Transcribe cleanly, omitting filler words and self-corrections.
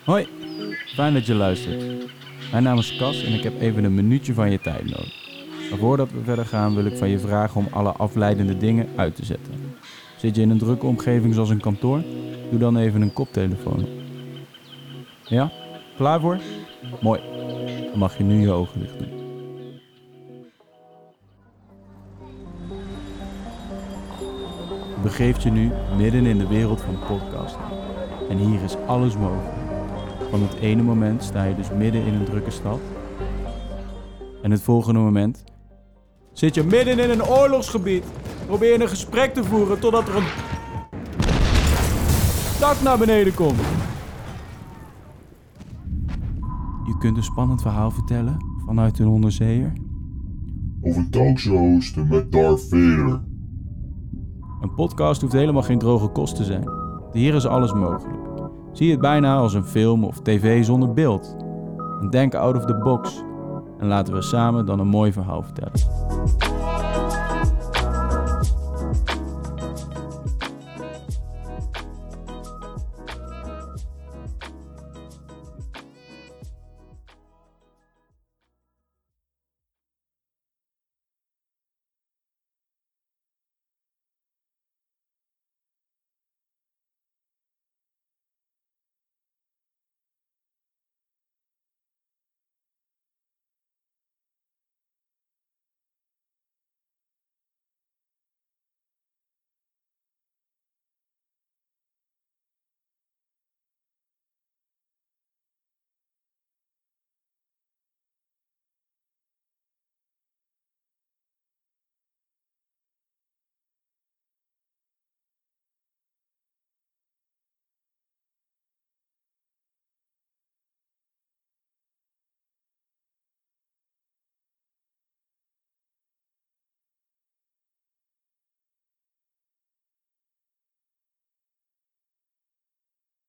Hoi, fijn dat je luistert. Mijn naam is Cas en ik heb even een minuutje van je tijd nodig. Maar voordat we verder gaan wil ik van je vragen om alle afleidende dingen uit te zetten. Zit je in een drukke omgeving zoals een kantoor? Doe dan even een koptelefoon op. Ja? Klaar voor? Mooi. Dan mag je nu je ogen dicht doen. Je begeeft je nu midden in de wereld van podcasting. En hier is alles mogelijk. Van het ene moment sta je dus midden in een drukke stad. En het volgende moment zit je midden in een oorlogsgebied. Probeer je een gesprek te voeren totdat er een dak naar beneden komt. Je kunt een spannend verhaal vertellen vanuit een onderzeeër. Of een talkshow hosten met Darth Vader. Een podcast hoeft helemaal geen droge kost te zijn. Hier is alles mogelijk. Zie het bijna als een film of tv zonder beeld. En denk out of the box. En laten we samen dan een mooi verhaal vertellen.